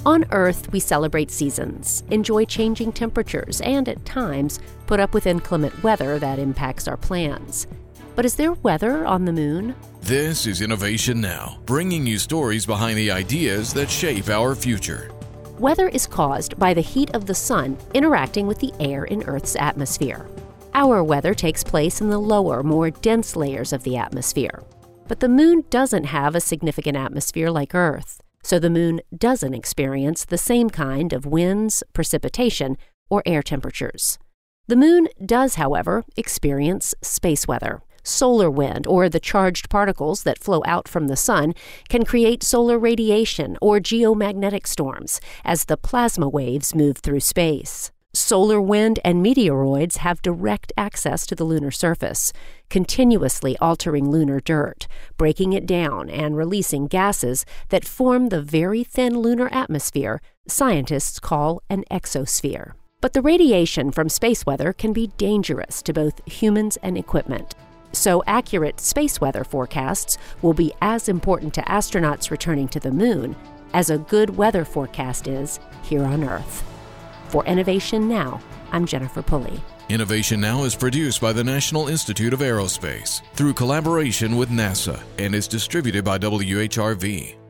On Earth, we celebrate seasons, enjoy changing temperatures, and at times put up with inclement weather that impacts our plans. But is there weather on the moon? This is Innovation Now, bringing you stories behind the ideas that shape our future. Weather is caused by the heat of the sun interacting with the air in Earth's atmosphere. Our weather takes place in the lower, more dense layers of the atmosphere. But the moon doesn't have a significant atmosphere like Earth, so the moon doesn't experience the same kind of winds, precipitation, or air temperatures. The moon does, however, experience space weather. Solar wind, or the charged particles that flow out from the sun, can create solar radiation or geomagnetic storms as the plasma waves move through space. Solar wind and meteoroids have direct access to the lunar surface, continuously altering lunar dirt, breaking it down and releasing gases that form the very thin lunar atmosphere scientists call an exosphere. But the radiation from space weather can be dangerous to both humans and equipment. So accurate space weather forecasts will be as important to astronauts returning to the moon as a good weather forecast is here on Earth. For Innovation Now, I'm Jennifer Pulley. Innovation Now is produced by the National Institute of Aerospace through collaboration with NASA and is distributed by WHRV.